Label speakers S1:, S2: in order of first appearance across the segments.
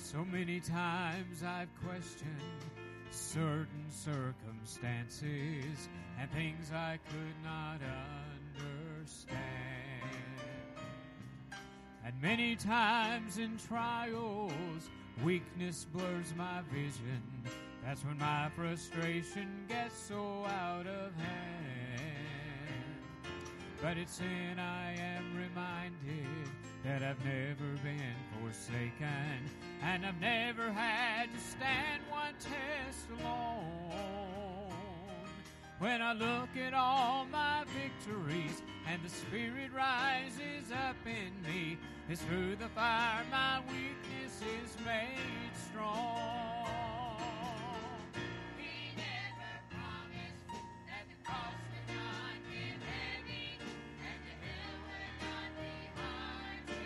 S1: So many times I've questioned certain circumstances and things I could not understand. And many times in trials, weakness blurs my vision. That's when my frustration gets so out of hand. But it's then I am reminded that I've never been forsaken, and I've never had to stand one test alone. When I look at all my victories and the Spirit rises up in me, it's through the fire my weakness is made strong. He never promised that the cross would not get heavy and the hill would not be hard to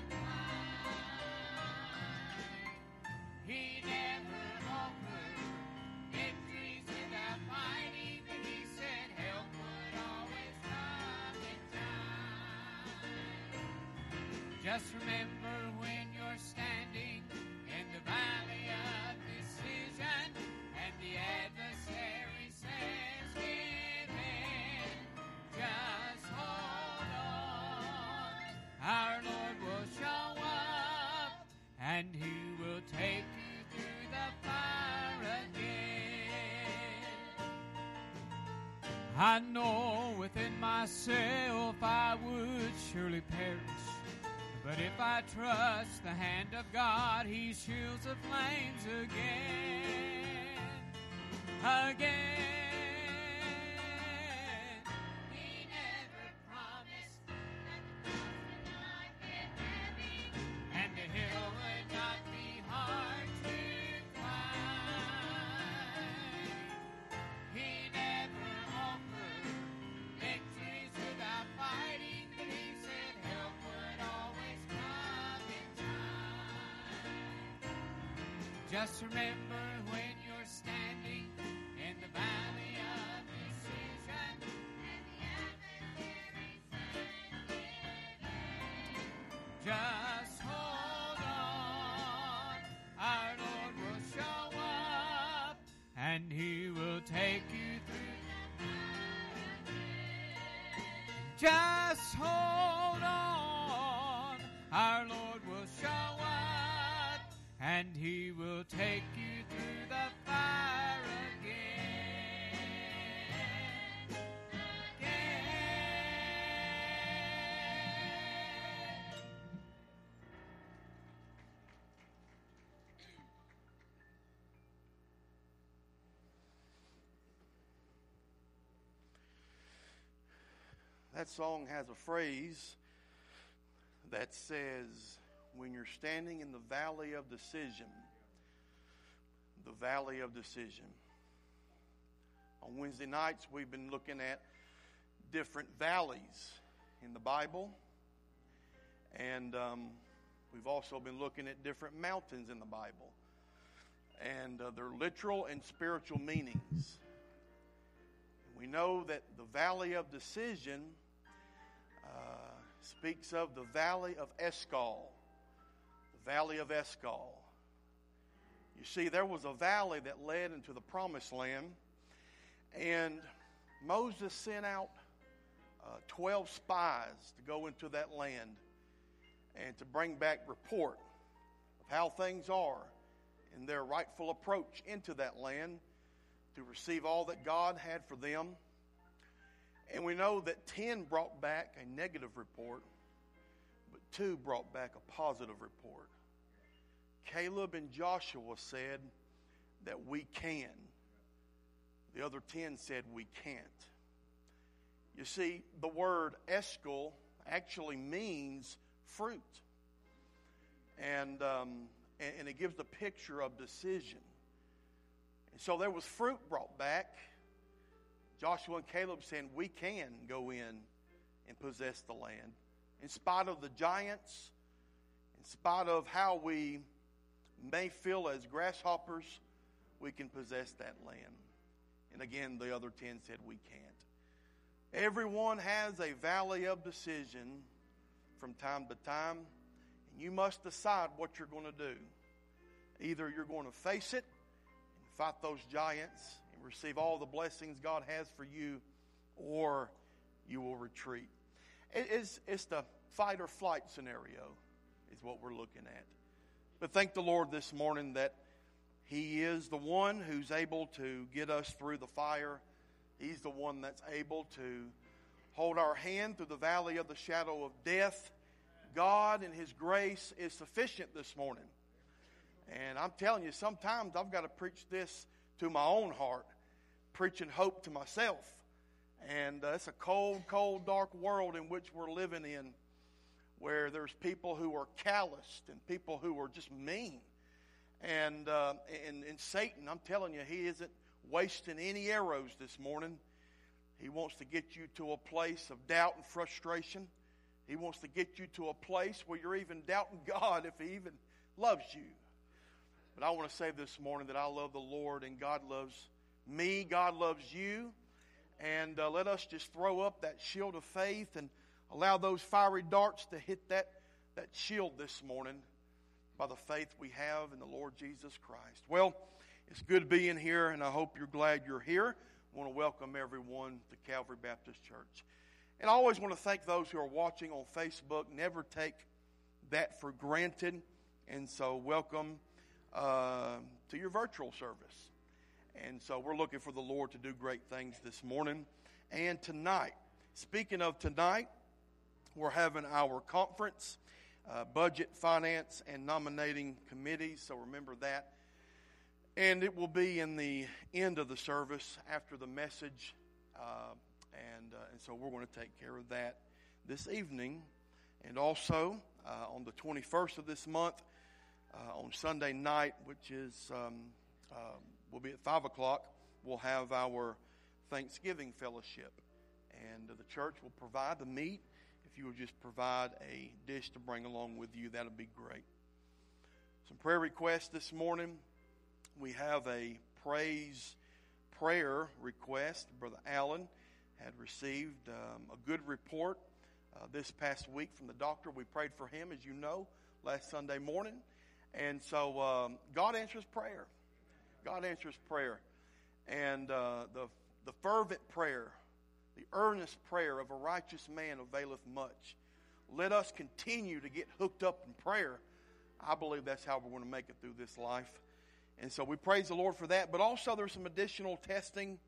S1: climb. He never offered victories without fighting, but he said help would always come in time. Just remember when you're standing in the valley of decision and the adversary says give in, just hold on. Our Lord will show up and He will take you through the fire again. I know within myself I would surely perish, but if I trust the hand of God, He shields the flames again. He never promised that the cross would not get heavy and the hill would not be hard to climb. He never offered victories without fighting, but He said help would always come in time. Just remember when you're standing in the valley of decision and the adversary says give in, just hold on. Our Lord will show up and He will take you through. Just hold on. Our Lord will show up and He will take you through the fire again.
S2: That song has a phrase that says, when you're standing in the valley of decision, the valley of decision. On Wednesday nights, we've been looking at different valleys in the Bible, and we've also been looking at different mountains in the Bible, and their literal and spiritual meanings. We know that the valley of decision speaks of the valley of Eshcol. The valley of Eshcol. You see, there was a valley that led into the promised land, and Moses sent out 12 spies to go into that land and to bring back report of how things are in their rightful approach into that land to receive all that God had for them. And we know that 10 brought back a negative report, but 2 brought back a positive report. Caleb and Joshua said that we can. The other 10 said we can't. You see, the word Eshcol actually means fruit. And it gives the picture of decision. And so there was fruit brought back. Joshua and Caleb saying we can go in and possess the land. In spite of the giants, in spite of how we may feel as grasshoppers, we can possess that land. And again, the other 10 said we can't. Everyone has a valley of decision from time to time, and you must decide what you're going to do. Either you're going to face it and fight those giants and receive all the blessings God has for you, or you will retreat. It's the fight or flight scenario is what we're looking at. But thank the Lord this morning that He is the one who's able to get us through the fire. He's the one that's able to hold our hand through the valley of the shadow of death. God and His grace is sufficient this morning. And I'm telling you, sometimes I've got to preach this to my own heart, preaching hope to myself. And it's a cold, cold, dark world in which we're living in, where there's people who are calloused and people who are just mean. And Satan, I'm telling you, he isn't wasting any arrows this morning. He wants to get you to a place of doubt and frustration. He wants to get you to a place where you're even doubting God if He even loves you. But I want to say this morning that I love the Lord and God loves me. God loves you. And let us just throw up that shield of faith and allow those fiery darts to hit that shield this morning by the faith we have in the Lord Jesus Christ. Well, it's good being here, and I hope you're glad you're here. I want to welcome everyone to Calvary Baptist Church. And I always want to thank those who are watching on Facebook. Never take that for granted. And so welcome to your virtual service. And so we're looking for the Lord to do great things this morning and tonight. Speaking of tonight, we're having our conference, budget, finance, and nominating committees. So remember that. And it will be in the end of the service after the message. And so we're going to take care of that this evening. And also on the 21st of this month, on Sunday night, which is will be at 5 o'clock, we'll have our Thanksgiving fellowship. And the church will provide the meat. If you would just provide a dish to bring along with you, that would be great. Some prayer requests this morning. We have a praise prayer request. Brother Allen had received a good report this past week from the doctor. We prayed for him, as you know, last Sunday morning. And so God answers prayer. God answers prayer. And the fervent prayer, the earnest prayer of a righteous man availeth much. Let us continue to get hooked up in prayer. I believe that's how we're going to make it through this life. And so we praise the Lord for that. But also there's some additional testing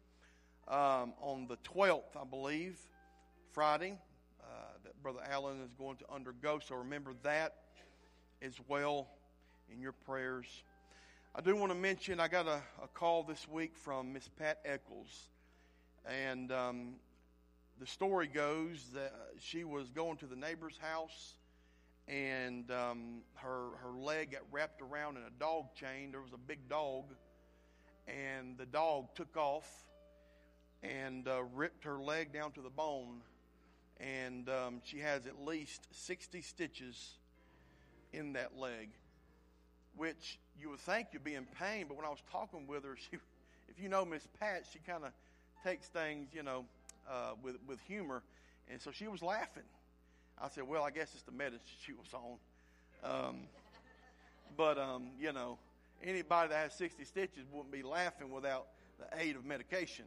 S2: on the 12th, I believe, Friday, that Brother Allen is going to undergo. So remember that as well in your prayers. I do want to mention I got a call this week from Miss Pat Eccles. And the story goes that she was going to the neighbor's house, and her leg got wrapped around in a dog chain. There was a big dog, and the dog took off and ripped her leg down to the bone. And she has at least 60 stitches in that leg, which you would think you'd be in pain. But when I was talking with her, if you know Miss Pat, she kind of takes things, with humor. And so she was laughing. I said, well, I guess it's the medicine she was on. But anybody that has 60 stitches wouldn't be laughing without the aid of medication.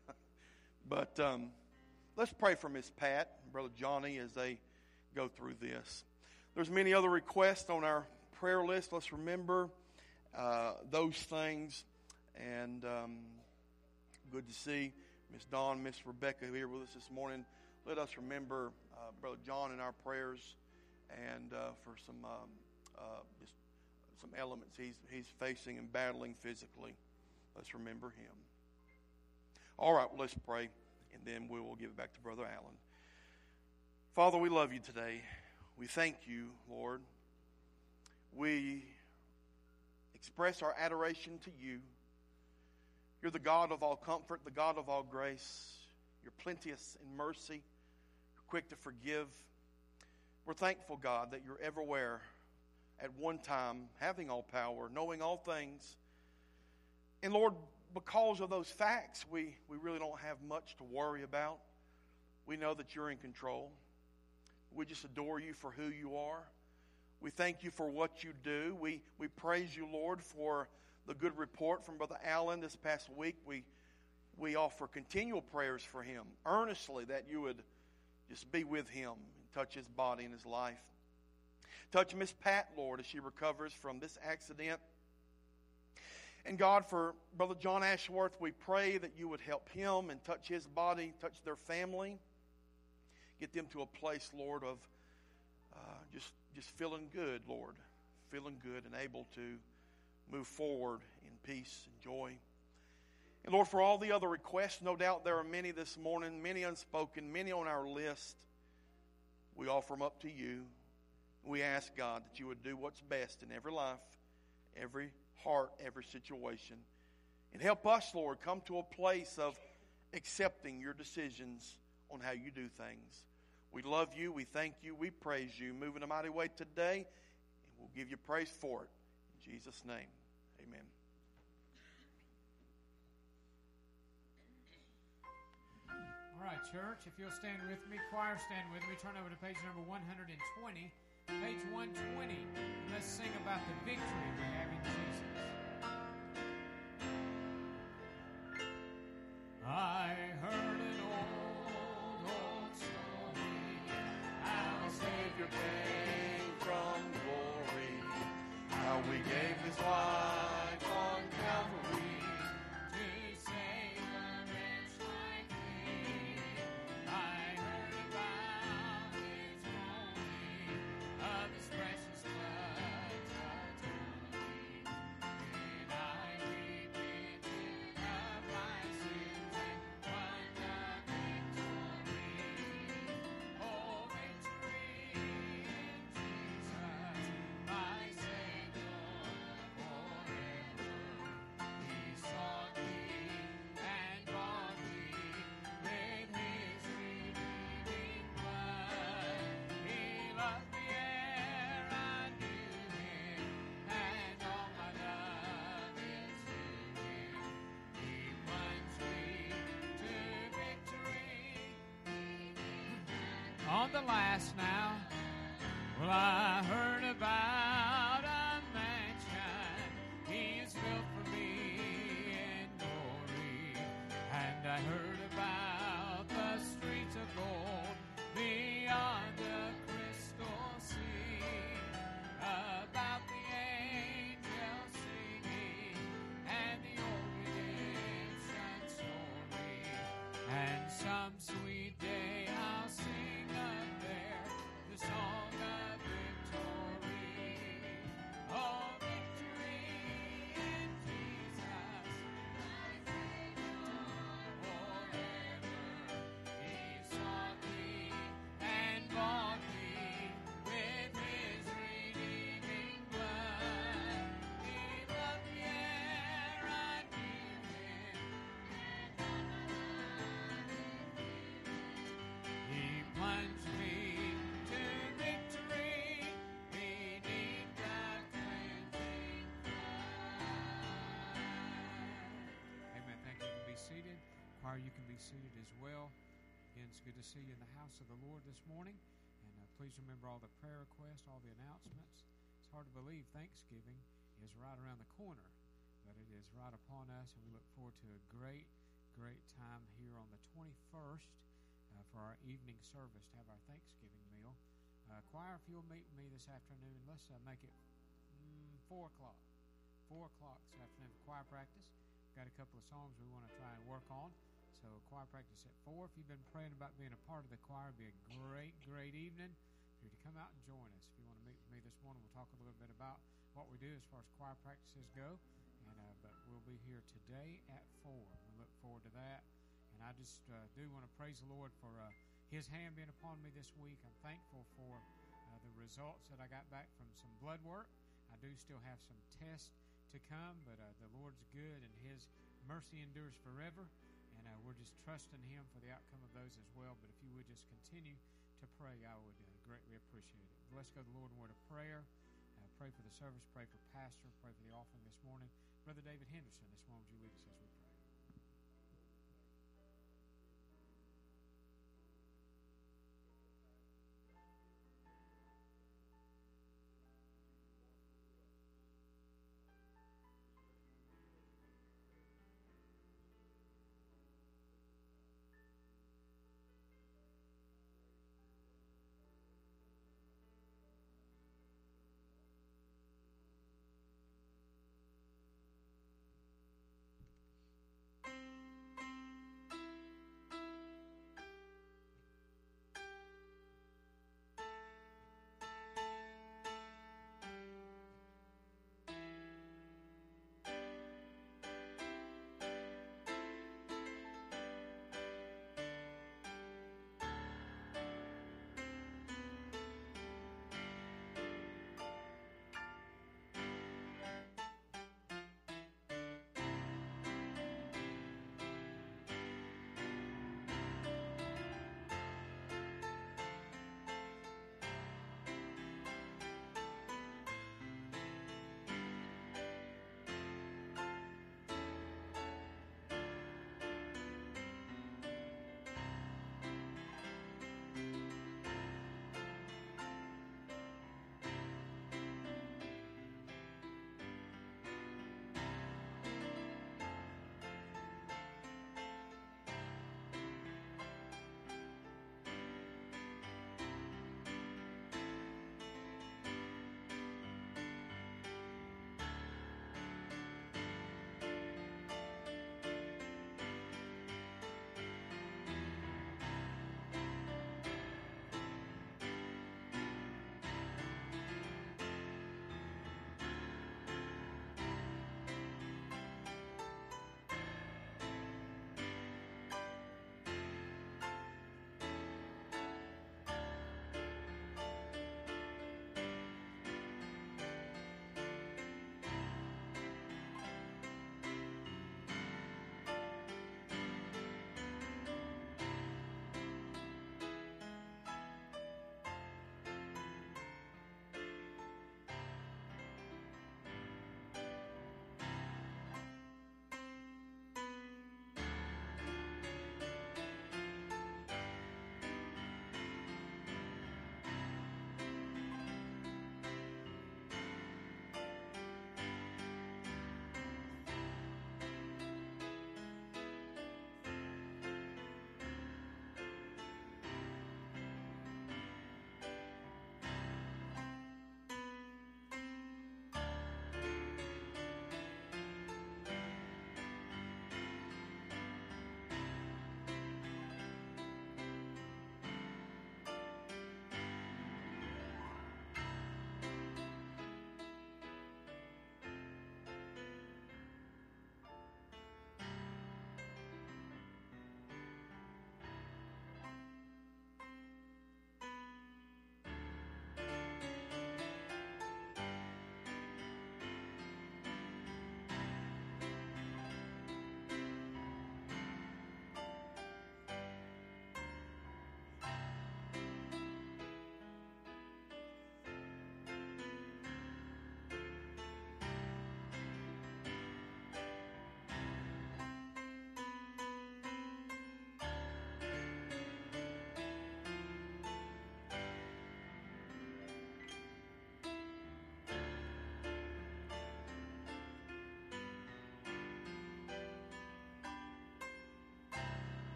S2: But let's pray for Miss Pat and Brother Johnny as they go through this. There's many other requests on our prayer list. Let's remember those things. And good to see Miss Dawn, Miss Rebecca here with us this morning. Let us remember Brother John in our prayers, and for some elements he's facing and battling physically. Let's remember him. All right, well, let's pray, and then we will give it back to Brother Allen. Father, we love you today. We thank you, Lord. We express our adoration to you. You're the God of all comfort, the God of all grace. You're plenteous in mercy. You're quick to forgive. We're thankful, God, that you're everywhere at one time, having all power, knowing all things. And Lord, because of those facts, we really don't have much to worry about. We know that you're in control. We just adore you for who you are. We thank you for what you do. We praise you, Lord, for the good report from Brother Allen this past week. We offer continual prayers for him, earnestly, that you would just be with him and touch his body and his life. Touch Miss Pat, Lord, as she recovers from this accident. And God, for Brother John Ashworth, we pray that you would help him and touch his body, touch their family. Get them to a place, Lord, of just feeling good, Lord. Feeling good and able to move forward in peace and joy. And Lord, for all the other requests, no doubt there are many this morning, many unspoken, many on our list. We offer them up to you. We ask, God, that you would do what's best in every life, every heart, every situation. And help us, Lord, come to a place of accepting your decisions on how you do things. We love you, we thank you, we praise you. Move in a mighty way today, and we'll give you praise for it. In Jesus' name, amen.
S1: All right, church, if you'll stand with me, choir, stand with me. Turn over to page number 120. Page 120. And let's sing about the victory we have in Jesus. I heard an old story, how a Savior came from glory, how we gave his life on Calvary to save a wretch like me. I heard about his groaning, of his precious blood touched me, and I repented of my sins and won the victory. Oh, victory in Jesus, my Savior forever. He sought me and bought me with his redeeming blood. He loved me ere I knew him, and all my love is to him. He plunged me to victory. On the last now, well, I heard about a mansion he has built for me in glory, and I heard about the streets of gold beyond the crystal sea, about the angels singing and the old redemption story, and some sweet day I'll sing up there the song of victory. Oh, victory in Jesus, my Savior forever. He sought me and bought me with his redeeming blood. He loved me ere I knew him, he plunged me to victory beneath the cleansing flood. Amen. Thank you. You can be seated. Choir, you can be seated as well. Again, it's good to see you in the house of the Lord this morning. And please remember all the prayer requests, all the announcements. It's hard to believe Thanksgiving is right around the corner, but it is right upon us, and we look forward to a great, great time here on the 21st for our evening service to have our Thanksgiving meal. Choir, if you'll meet with me this afternoon, let's make it 4 o'clock. 4 o'clock this afternoon for choir practice. Got a couple of songs we want to try and work on. So choir practice at 4. If you've been praying about being a part of the choir, it'd be a great, great evening for you to come out and join us. If you want to meet with me this morning, we'll talk a little bit about what we do as far as choir practices go. But we'll be here today at 4. We look forward to that. And I just do want to praise the Lord for his hand being upon me this week. I'm thankful for the results that I got back from some blood work. I do still have some tests to come, but the Lord's good and his mercy endures forever. And we're just trusting him for the outcome of those as well. But if you would just continue to pray, I would greatly appreciate it. Let's go to the Lord in word of prayer. Pray for the service, pray for Pastor, pray for the offering this morning. Brother David Henderson, this morning, would you lead us as we pray?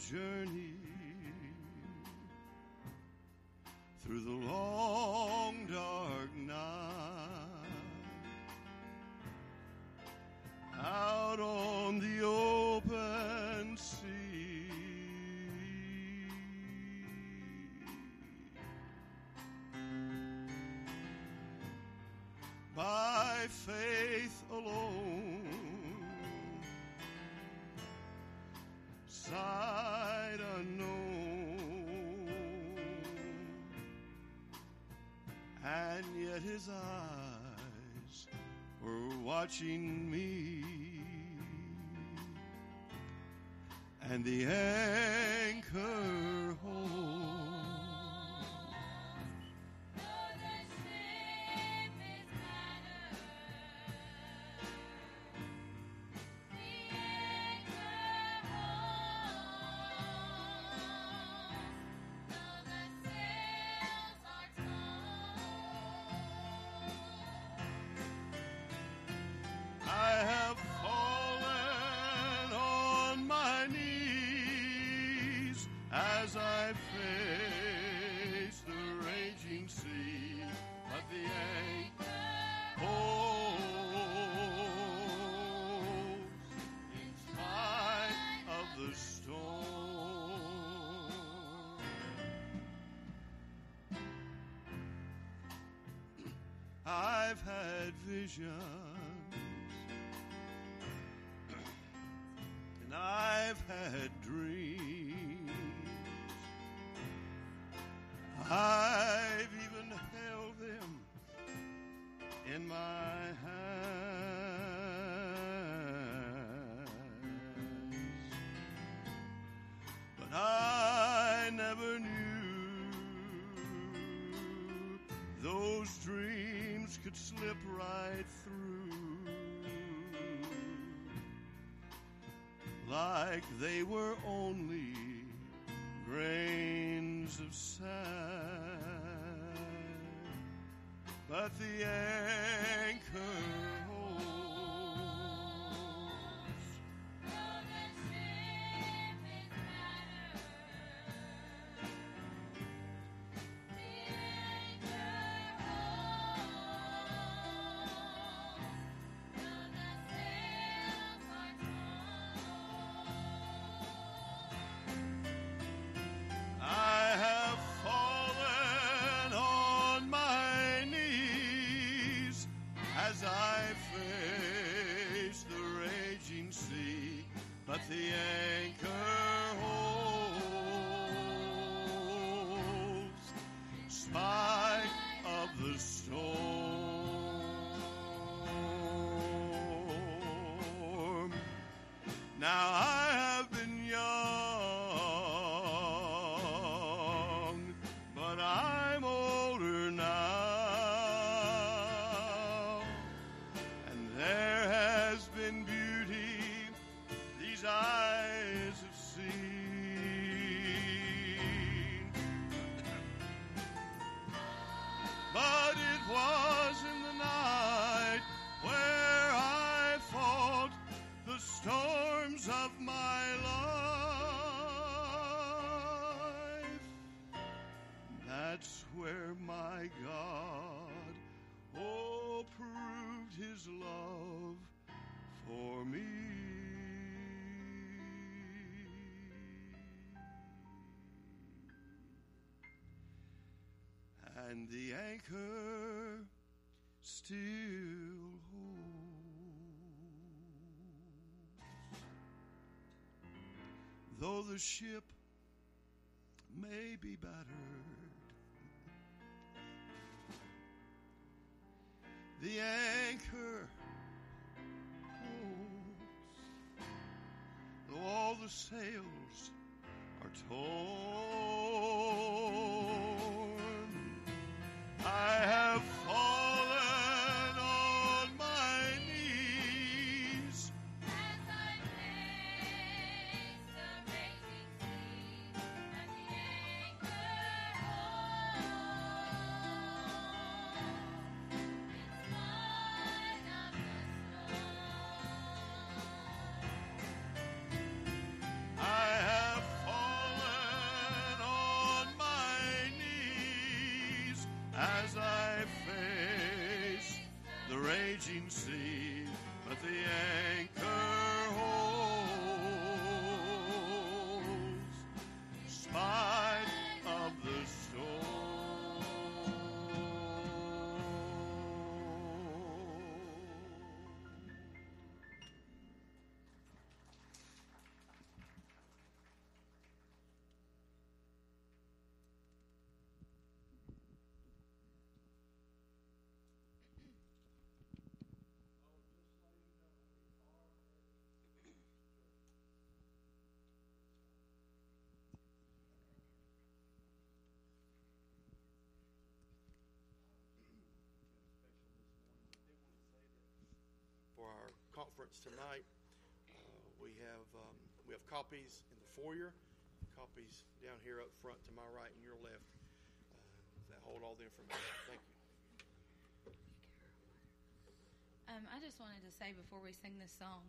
S3: journey through the long dark night, out on the open sea. By faith alone, sight unknown, and yet his eyes were watching me, and the anchor holds. As I face the raging sea, but the anchor holds in spite of the storm. I've had visions, and I've had dreams. I've even held them in my hands, but I never knew those dreams could slip right through like they were only grains of sand, but the anchor holds. Though the ship is battered, the anchor holds. Though the sails are torn, I have fallen on my knees as I face the raging sea, but the anchor holds, spite of the storm. Now I have been young, but I'm older now, and there has been beauty these eyes have seen, but it was in the night where I fought the storms of my life. That's where my God, oh, proved his love for me. And the anchor still holds, though the ship may be battered. The anchor holds, though all the sails are torn. I have fallen on my knees as I face the raging sea, but the anchor holds in spite of the storm. I have fallen raging sea, but the anchor holds, spite of the storm.
S2: For our conference tonight, we have copies in the foyer, copies down here up front to my right and your left that hold all the information. Thank you.
S4: I just wanted to say before we sing this song,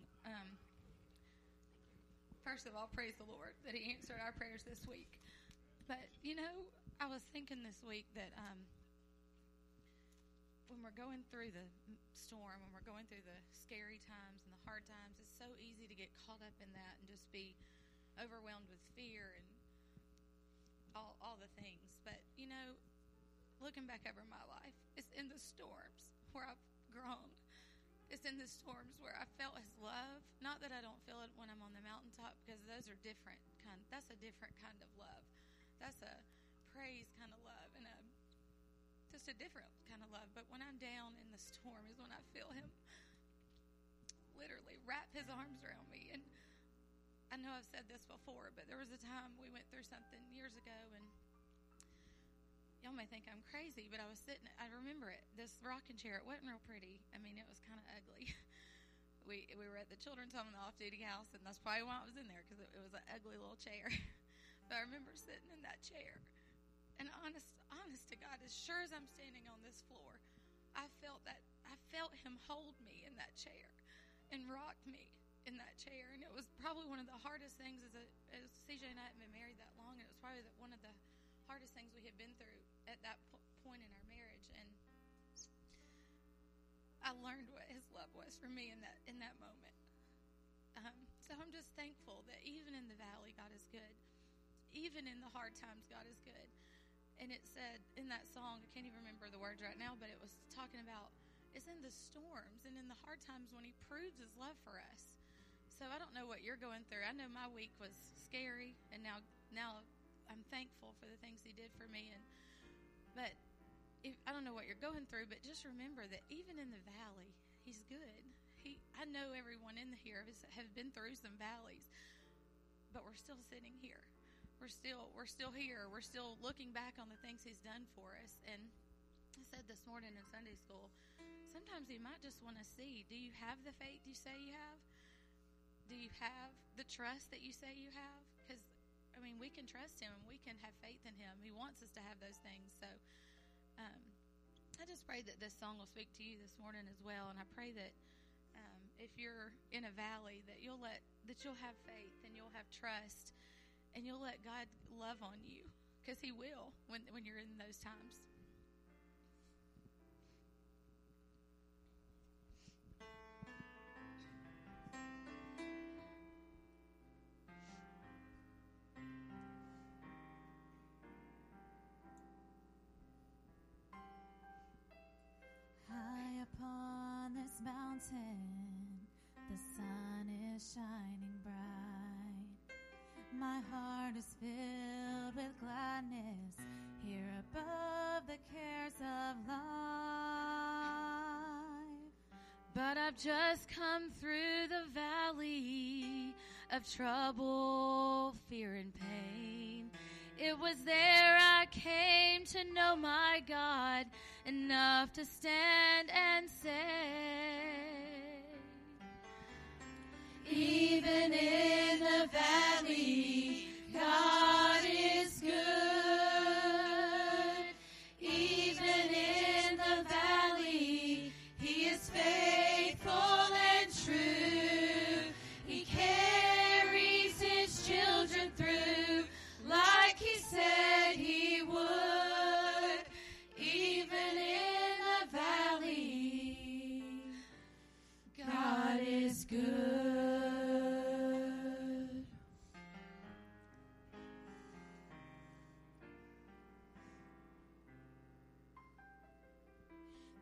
S4: first of all, praise the Lord that He answered our prayers this week. But, I was thinking this week that when we're going through the storm, when we're going through the scary times and the hard times, it's so easy to get caught up in that and just be overwhelmed with fear and all the things. But, looking back over my life, it's in the storms where I've grown. It's in the storms where I felt His love. Not that I don't feel it when I'm on the mountaintop, because those are different that's a different kind of love. That's a praise kind of love and just a different kind of love. But when I'm down in the storm is when I feel Him literally wrap His arms around me. And I know I've said this before, but there was a time we went through something years ago, and y'all may think I'm crazy, but I was sitting, I remember it, this rocking chair. It wasn't real pretty. I mean, it was kind of ugly. We were at the children's home in the off-duty house, and that's probably why I was in there, because it was an ugly little chair. But I remember sitting in that chair, and honest to God, as sure as I'm standing on this floor, I felt Him hold me in that chair and rock me in that chair. And it was probably one of the hardest things as CJ and I hadn't been married that long, and it was probably one of the hardest things we had been through at that point in our marriage. And I learned what His love was for me in that moment. So I'm just thankful that even in the valley, God is good. Even in the hard times, God is good. And it said in that song, I can't even remember the words right now, but it was talking about it's in the storms and in the hard times when He proves His love for us. So I don't know what you're going through. I know my week was scary, and now I'm thankful for the things He did for me. But I don't know what you're going through, but just remember that even in the valley, He's good. I know everyone in here have been through some valleys, but we're still sitting here. We're still here. We're still looking back on the things He's done for us. And I said this morning in Sunday school, sometimes He might just want to see, do you have the faith you say you have? Do you have the trust that you say you have? Because, we can trust Him and we can have faith in Him. He wants us to have those things. So I just pray that this song will speak to you this morning as well. And I pray that if you're in a valley, that you'll have faith and you'll have trust. And you'll let God love on you, because He will when you're in those times.
S5: High upon this mountain, the sun is shining bright. My heart is filled with gladness here above the cares of life. But I've just come through the valley of trouble, fear, and pain. It was there I came to know my God enough to stand and say, even in the valley, God is good. Even in the valley, He is faithful and true. He carries His children through like He said He would. Even in the valley,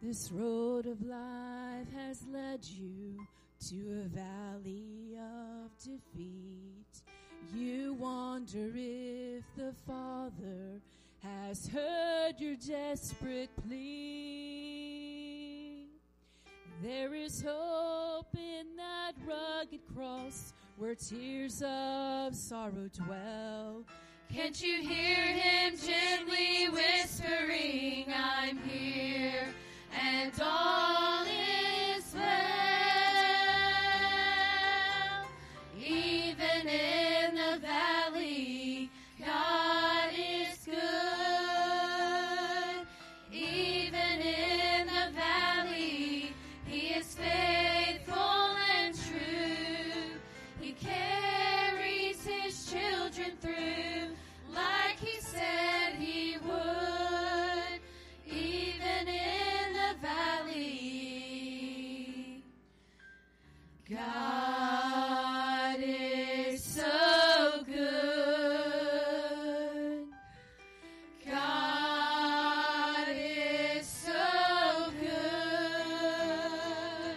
S6: This road of life has led you to a valley of defeat. You wonder if the Father has heard your desperate plea. There is hope in that rugged cross where tears of sorrow dwell. Can't you hear him gently whispering, I'm here, and all is well. Even in the valley, God is good. Even in the valley, he is faithful and true. He carries his children through like he said he would. Even in the valley, God is so good. God is so good.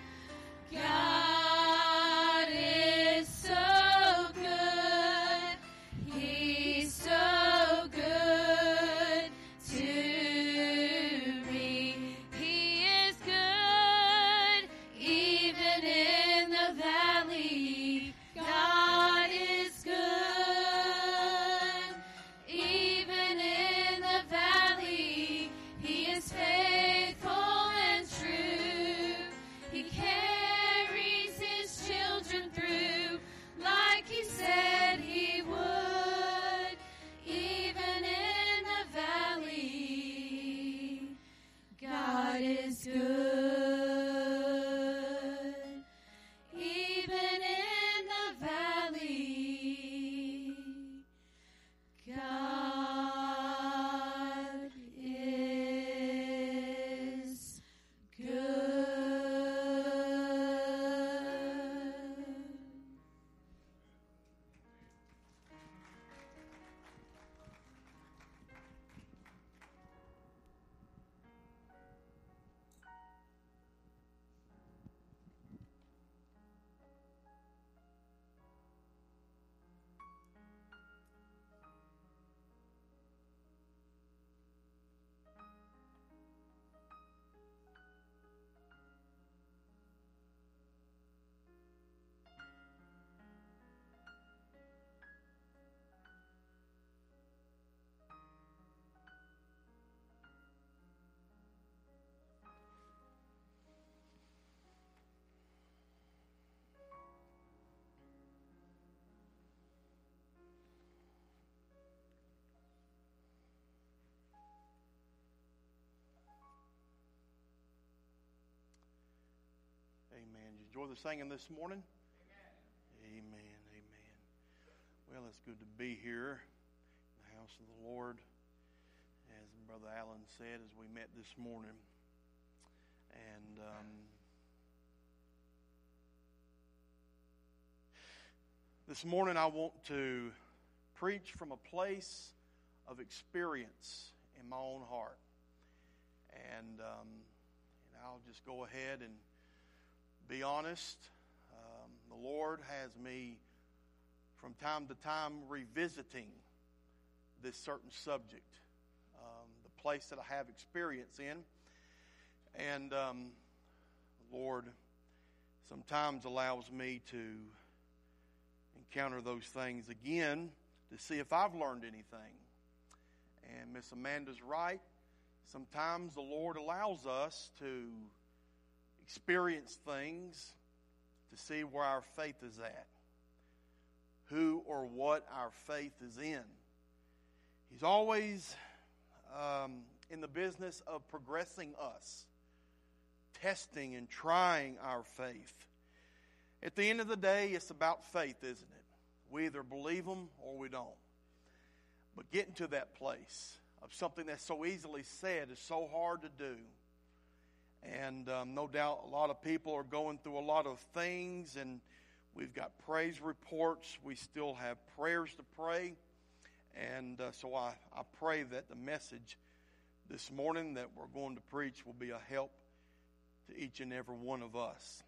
S6: God is so good. He's so good to me. He is good even in the valley. God is good even in the valley. He is faithful and true. He carries his children through like he said he would. Even in the valley, God is good. Even in the valley, God is good.
S2: Amen. Did you enjoy the singing this morning? Amen. Amen. Well, it's good to be here in the house of the Lord, as Brother Allen said, as we met this morning. And this morning I want to preach from a place of experience in my own heart. And I'll just go ahead and be honest. The Lord has me from time to time revisiting this certain subject, the place that I have experience in. And the Lord sometimes allows me to encounter those things again to see if I've learned anything. And Miss Amanda's right. Sometimes the Lord allows us to experience things to see where our faith is at, who or what our faith is in. He's always in the business of progressing us, testing and trying our faith. At the end of the day, it's about faith, isn't it? We either believe Him or we don't. But getting to that place of something that's so easily said is so hard to do. And no doubt a lot of people are going through a lot of things, and we've got praise reports. We still have prayers to pray. And so I pray that the message this morning that we're going to preach will be a help to each and every one of us.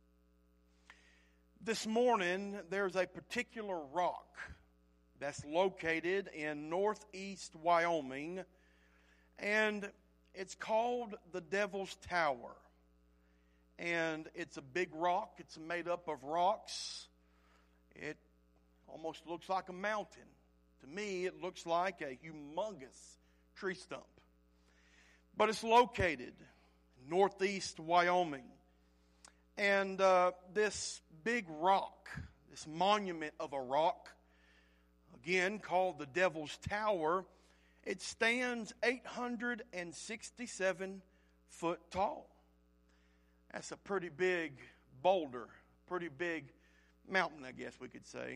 S2: This morning, there's a particular rock that's located in northeast Wyoming, and it's called the Devil's Tower. And it's a big rock. It's made up of rocks. It almost looks like a mountain. To me, it looks like a humongous tree stump. But it's located in northeast Wyoming. And this big rock, this monument of a rock, again called the Devil's Tower, it stands 867 foot tall. That's a pretty big boulder, pretty big mountain, I guess we could say.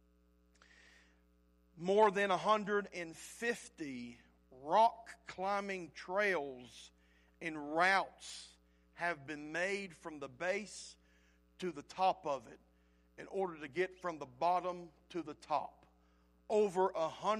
S2: More than 150 rock climbing trails and routes have been made from the base to the top of it in order to get from the bottom to the top. Over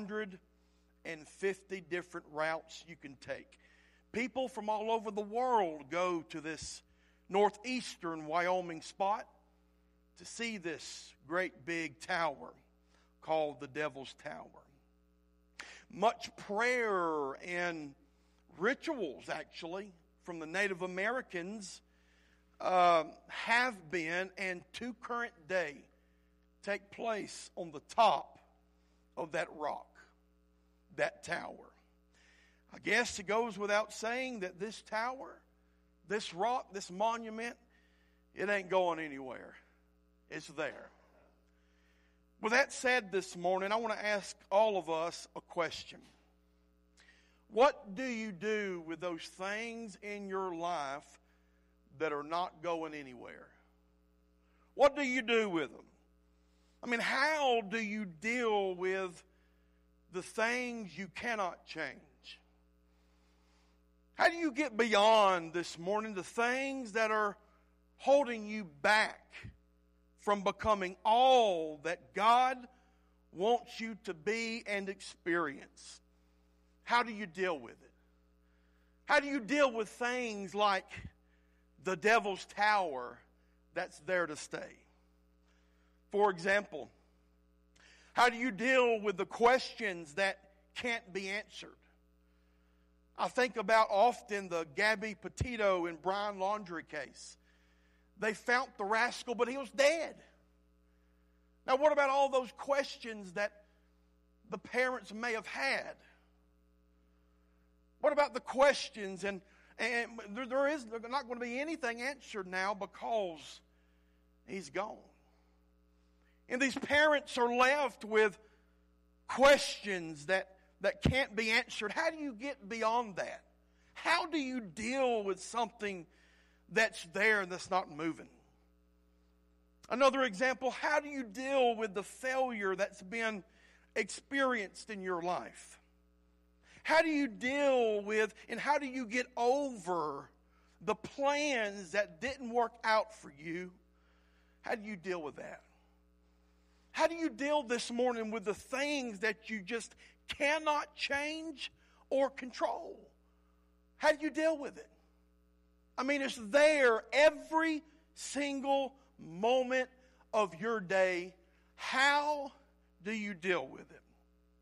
S2: 150 different routes you can take. People from all over the world go to this northeastern Wyoming spot to see this great big tower called the Devil's Tower. Much prayer and rituals, actually, from the Native Americans have been and to current day take place on the top of that rock, that tower. I guess it goes without saying that this tower, this rock, this monument, it ain't going anywhere. It's there. With that said this morning, I want to ask all of us a question. What do you do with those things in your life that are not going anywhere? What do you do with them? I mean, how do you deal with the things you cannot change? How do you get beyond this morning the things that are holding you back from becoming all that God wants you to be and experience? How do you deal with it? How do you deal with things like the Devil's Tower that's there to stay? For example, how do you deal with the questions that can't be answered? I think about often the Gabby Petito and Brian Laundrie case. They found the rascal, but he was dead. Now, what about all those questions that the parents may have had? What about the questions? And they're not going to be anything answered now because he's gone. And these parents are left with questions that can't be answered. How do you get beyond that? How do you deal with something that's there and that's not moving? Another example, how do you deal with the failure that's been experienced in your life? How do you deal with and how do you get over the plans that didn't work out for you? How do you deal with that? How do you deal this morning with the things that you just cannot change or control? How do you deal with it? I mean, it's there every single moment of your day. How do you deal with it?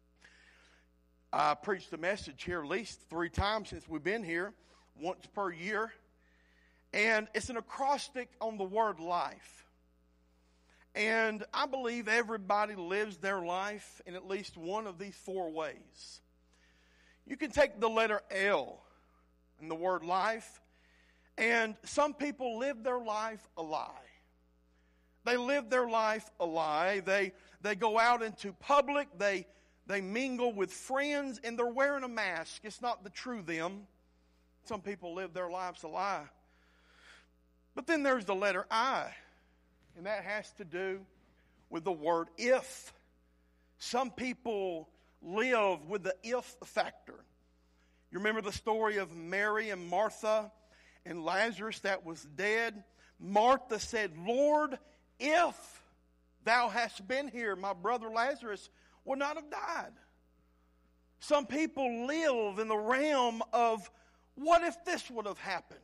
S2: I preached a message here at least 3 times since we've been here, once per year. And it's an acrostic on the word life. And I believe everybody lives their life in at least one of these 4 ways. You can take the letter L in the word life, and some people live their life a lie. They live their life a lie. They go out into public, they mingle with friends, and they're wearing a mask. It's not the true them. Some people live their lives a lie. But then there's the letter I. And that has to do with the word if. Some people live with the if factor. You remember the story of Mary and Martha and Lazarus that was dead? Martha said, Lord, if thou hast been here, my brother Lazarus would not have died. Some people live in the realm of, what if this would have happened?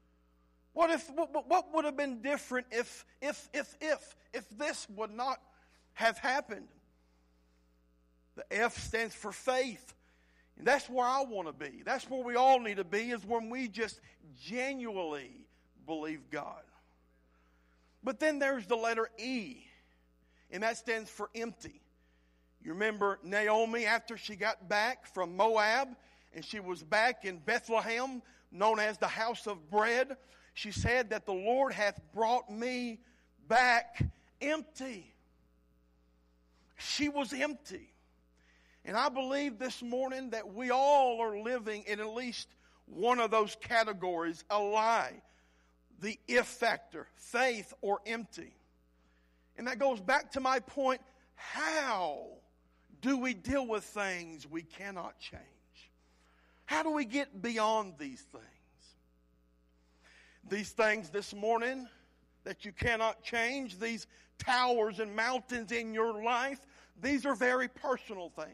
S2: What would have been different if this would not have happened? The F stands for faith. And that's where I want to be. That's where we all need to be, is when we just genuinely believe God. But then there's the letter E, and that stands for empty. You remember Naomi, after she got back from Moab, and she was back in Bethlehem, known as the house of bread, she said that the Lord hath brought me back empty. She was empty. And I believe this morning that we all are living in at least one of those categories, a lie, the if factor, faith or empty. And that goes back to my point, how do we deal with things we cannot change? How do we get beyond these things? These things this morning that you cannot change, these towers and mountains in your life, these are very personal things.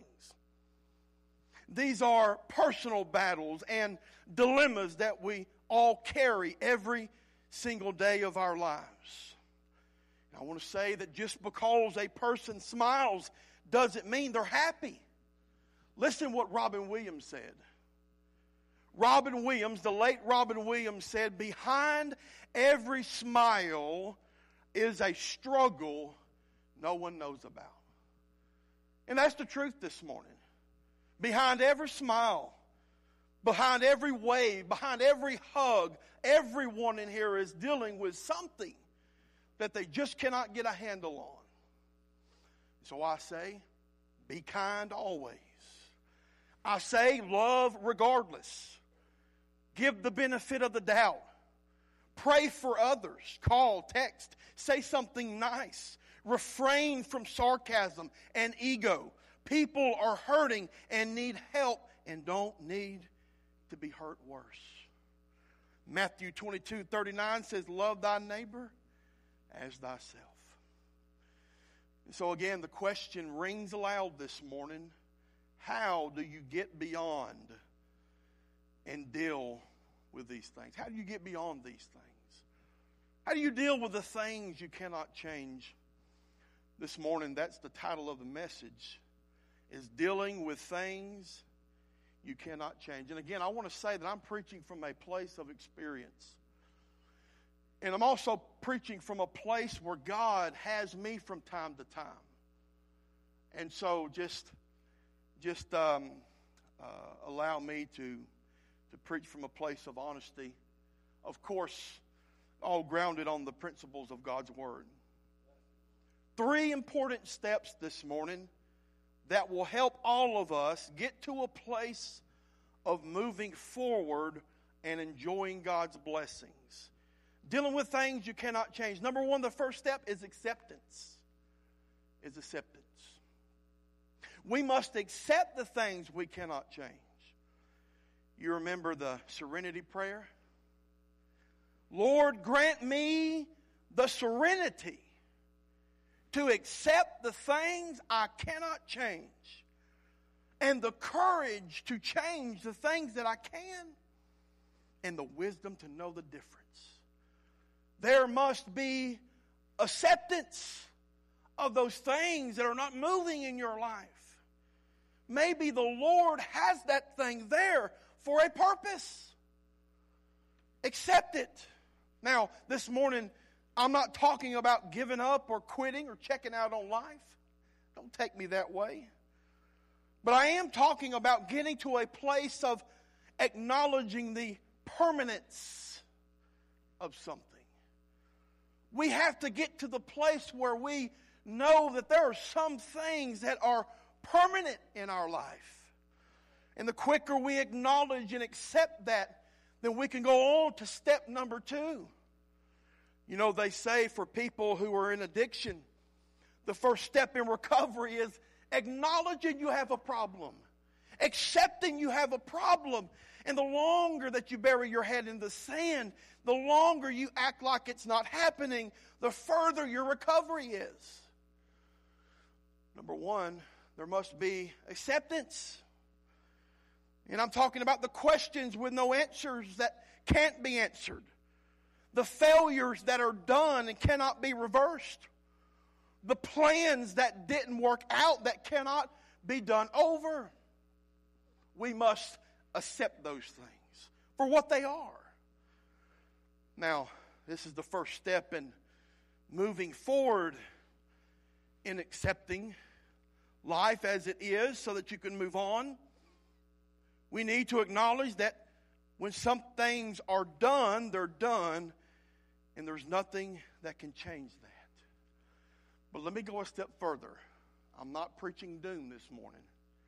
S2: These are personal battles and dilemmas that we all carry every single day of our lives. And I want to say that just because a person smiles doesn't mean they're happy. Listen what Robin Williams said. Robin Williams, the late Robin Williams said, behind every smile is a struggle no one knows about. And that's the truth this morning. Behind every smile, behind every wave, behind every hug, everyone in here is dealing with something that they just cannot get a handle on. So I say, be kind always. I say, love regardless. Give the benefit of the doubt. Pray for others. Call, text, say something nice. Refrain from sarcasm and ego. People are hurting and need help and don't need to be hurt worse. Matthew 22:39 says, love thy neighbor as thyself. And so again, the question rings aloud this morning. How do you get beyond and deal with these things? How do you get beyond these things? How do you deal with the things you cannot change? This morning, that's the title of the message, is dealing with things you cannot change. And again, I want to say that I'm preaching from a place of experience. And I'm also preaching from a place where God has me from time to time. And so just allow me to preach from a place of honesty. Of course, all grounded on the principles of God's Word. 3 important steps this morning that will help all of us get to a place of moving forward and enjoying God's blessings. Dealing with things you cannot change. Number 1, the first step is acceptance. We must accept the things we cannot change. You remember the serenity prayer? Lord, grant me the serenity to accept the things I cannot change, and the courage to change the things that I can, and the wisdom to know the difference. There must be acceptance of those things that are not moving in your life. Maybe the Lord has that thing there for a purpose. Accept it. Now, this morning, I'm not talking about giving up or quitting or checking out on life. Don't take me that way. But I am talking about getting to a place of acknowledging the permanence of something. We have to get to the place where we know that there are some things that are permanent in our life. And the quicker we acknowledge and accept that, then we can go on to step number 2. You know, they say for people who are in addiction, the first step in recovery is acknowledging you have a problem. Accepting you have a problem. And the longer that you bury your head in the sand, the longer you act like it's not happening, the further your recovery is. Number 1, there must be acceptance. And I'm talking about the questions with no answers that can't be answered. The failures that are done and cannot be reversed. The plans that didn't work out that cannot be done over. We must accept those things for what they are. Now, this is the first step in moving forward in accepting life as it is so that you can move on. We need to acknowledge that when some things are done, they're done, and there's nothing that can change that. But let me go a step further. I'm not preaching doom this morning.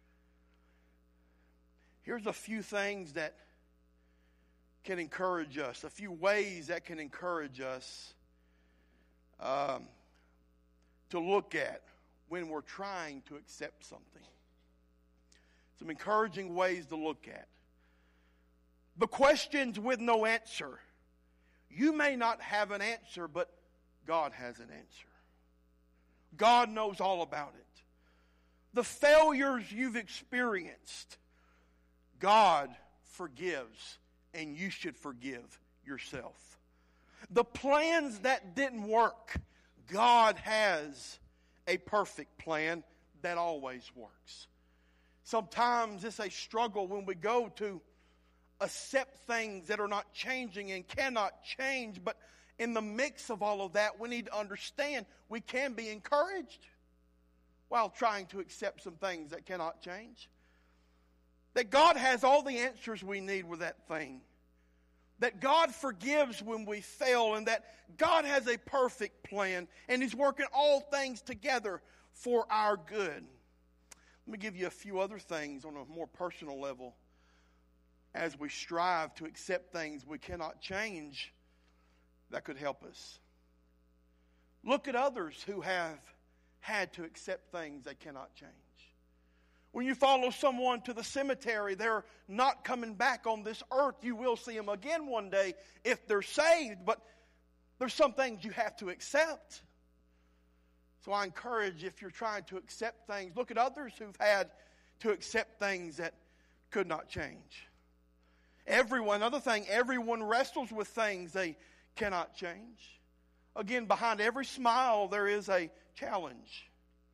S2: Here's a few things that can encourage us, a few ways that can encourage us to look at when we're trying to accept something. Some encouraging ways to look at. The questions with no answer. You may not have an answer, but God has an answer. God knows all about it. The failures you've experienced, God forgives, and you should forgive yourself. The plans that didn't work, God has a perfect plan that always works. Sometimes it's a struggle when we go to accept things that are not changing and cannot change, but in the mix of all of that, we need to understand we can be encouraged while trying to accept some things that cannot change. That God has all the answers we need with that thing. That God forgives when we fail, and that God has a perfect plan, and He's working all things together for our good. Let me give you a few other things on a more personal level as we strive to accept things we cannot change that could help us. Look at others who have had to accept things they cannot change. When you follow someone to the cemetery, they're not coming back on this earth. You will see them again one day if they're saved, but there's some things you have to accept. So I encourage, if you're trying to accept things, look at others who've had to accept things that could not change. Another thing, everyone wrestles with things they cannot change. Again, behind every smile, there is a challenge.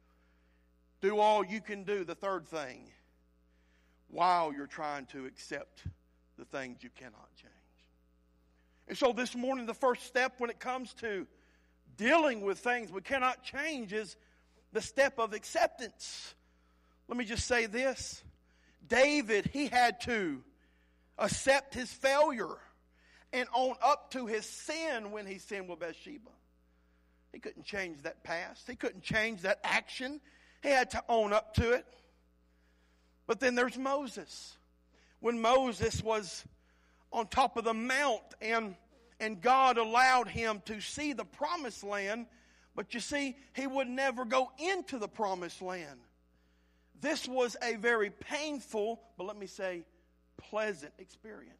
S2: Do all you can do, the third thing, while you're trying to accept the things you cannot change. And so this morning, the first step when it comes to dealing with things we cannot change is the step of acceptance. Let me just say this. David, he had to accept his failure and own up to his sin when he sinned with Bathsheba. He couldn't change that past. He couldn't change that action. He had to own up to it. But then there's Moses. When Moses was on top of the mount and God allowed him to see the promised land, but you see, he would never go into the promised land. This was a very painful, but let me say, pleasant experience.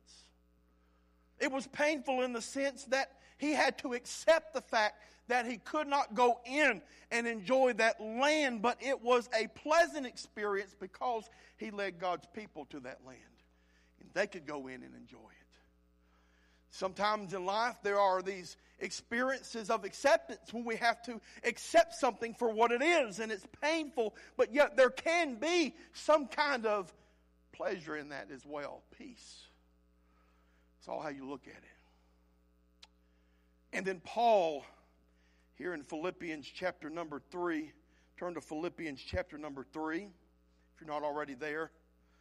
S2: It was painful in the sense that he had to accept the fact that he could not go in and enjoy that land, but it was a pleasant experience because he led God's people to that land. And they could go in and enjoy it. Sometimes in life there are these experiences of acceptance when we have to accept something for what it is, and it's painful, but yet there can be some kind of pleasure in that as well, peace. It's all how you look at it. And then Paul, here in Philippians chapter number 3, turn to Philippians chapter number 3, if you're not already there.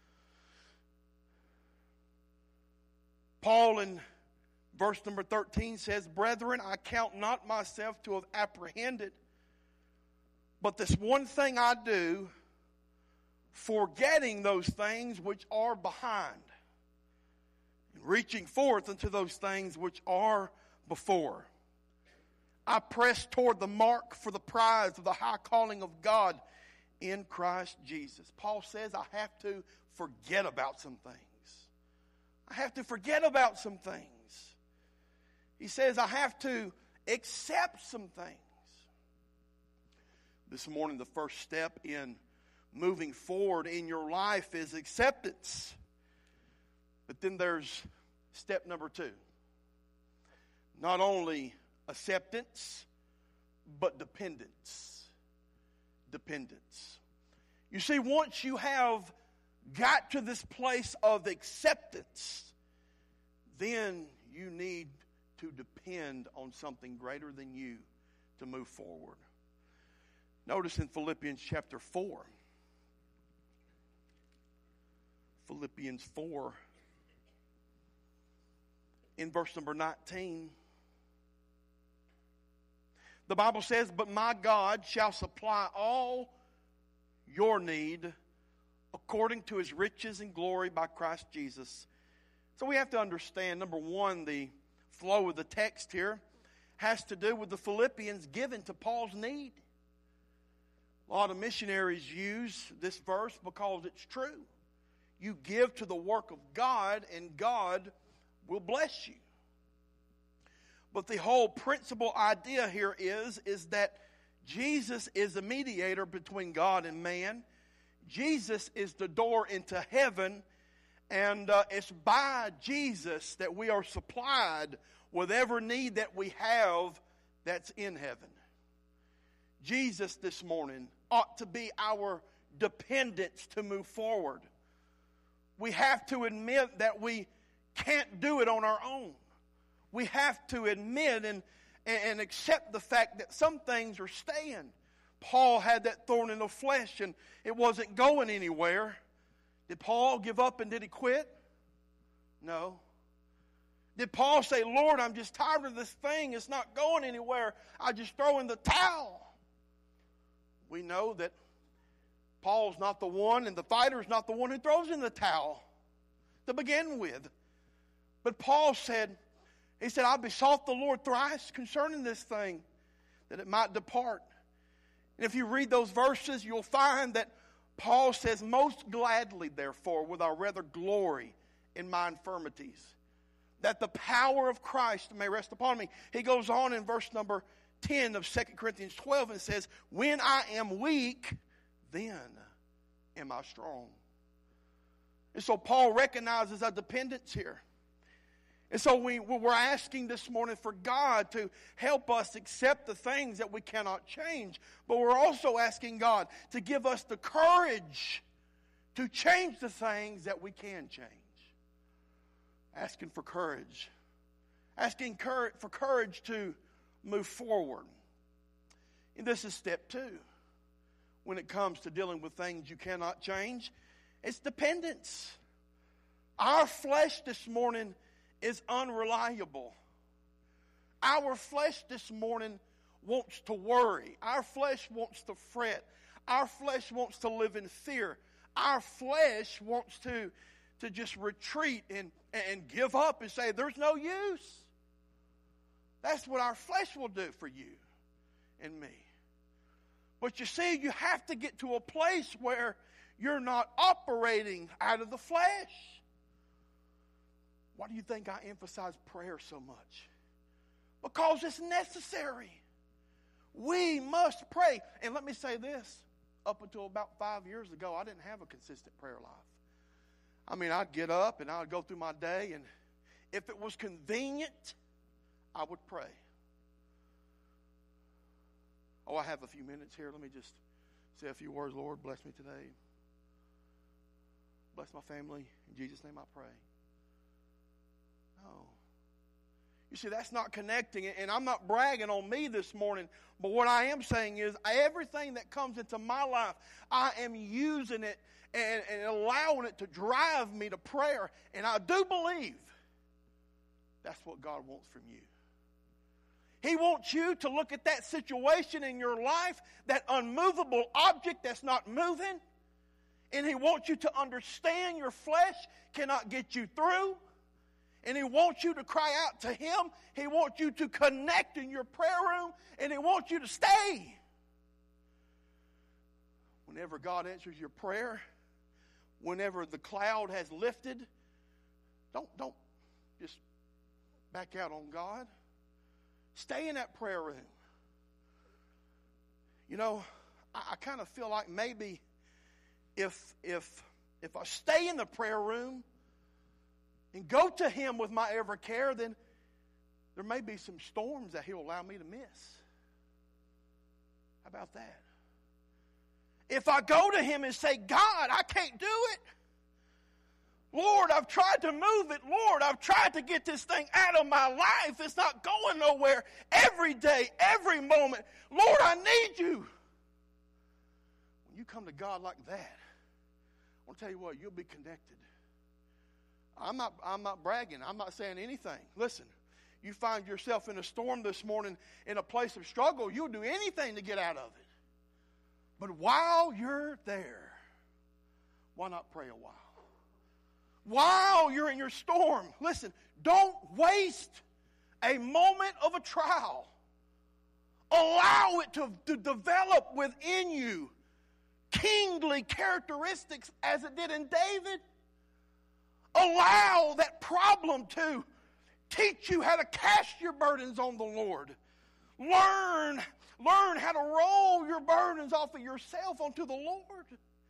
S2: Paul in verse number 13 says, "Brethren, I count not myself to have apprehended, but this one thing I do, forgetting those things which are behind, and reaching forth unto those things which are before. I press toward the mark for the prize of the high calling of God in Christ Jesus." Paul says, I have to forget about some things. I have to forget about some things. He says, I have to accept some things. This morning, the first step in moving forward in your life is acceptance. But then there's step number 2. Not only acceptance, but dependence. Dependence. You see, once you have got to this place of acceptance, then you need to depend on something greater than you to move forward. Notice in Philippians chapter 4. Philippians 4, in verse number 19. The Bible says, "But my God shall supply all your need according to his riches and glory by Christ Jesus." So we have to understand, number one, the flow of the text here has to do with the Philippians given to Paul's need. A lot of missionaries use this verse because it's true. You give to the work of God, and God will bless you. But the whole principal idea here is that Jesus is the mediator between God and man. Jesus is the door into heaven, and it's by Jesus that we are supplied with every need that we have that's in heaven. Jesus this morning ought to be our dependence to move forward. We have to admit that we can't do it on our own. We have to admit and accept the fact that some things are staying. Paul had that thorn in the flesh and it wasn't going anywhere. Did Paul give up and did he quit? No. Did Paul say, "Lord, I'm just tired of this thing. It's not going anywhere. I just throw in the towel"? We know that Paul's not the one, and the fighter's not the one who throws in the towel to begin with. But Paul said, "I besought the Lord thrice concerning this thing, that it might depart." And if you read those verses, you'll find that Paul says, "Most gladly, therefore, will I rather glory in my infirmities, that the power of Christ may rest upon me." He goes on in verse number 10 of 2 Corinthians 12 and says, "When I am weak, then am I strong." And so Paul recognizes a dependence here. And so we're asking this morning for God to help us accept the things that we cannot change. But we're also asking God to give us the courage to change the things that we can change. Asking for courage. Asking for courage to move forward. And this is step 2. When it comes to dealing with things you cannot change, it's dependence. Our flesh this morning is unreliable. Our flesh this morning wants to worry. Our flesh wants to fret. Our flesh wants to live in fear. Our flesh wants to just retreat and give up and say, "There's no use." That's what our flesh will do for you and me. But you see, you have to get to a place where you're not operating out of the flesh. Why do you think I emphasize prayer so much? Because it's necessary. We must pray. And let me say this. Up until about 5 years ago, I didn't have a consistent prayer life. I mean, I'd get up and I'd go through my day, and if it was convenient, I would pray. Oh, I have a few minutes here. Let me just say a few words. Lord, bless me today. Bless my family. In Jesus' name I pray. No. You see, that's not connecting. And I'm not bragging on me this morning. But what I am saying is everything that comes into my life, I am using it and allowing it to drive me to prayer. And I do believe that's what God wants from you. He wants you to look at that situation in your life, that unmovable object that's not moving, and He wants you to understand your flesh cannot get you through. And He wants you to cry out to Him. He wants you to connect in your prayer room. And He wants you to stay. Whenever God answers your prayer, whenever the cloud has lifted, don't just back out on God. Stay in that prayer room. You know, I kind of feel like maybe if I stay in the prayer room, and go to Him with my every care, then there may be some storms that He'll allow me to miss. How about that? If I go to Him and say, God, I can't do it. Lord, I've tried to move it. Lord, I've tried to get this thing out of my life. It's not going nowhere. Every day, every moment. Lord, I need you. When you come to God like that, I want to tell you what, you'll be connected. I'm not bragging. I'm not saying anything. Listen, you find yourself in a storm this morning, in a place of struggle, you'll do anything to get out of it. But while you're there, why not pray a while? While you're in your storm, listen, don't waste a moment of a trial. Allow it to develop within you kingly characteristics as it did in David. Allow that problem to teach you how to cast your burdens on the Lord. Learn how to roll your burdens off of yourself onto the Lord.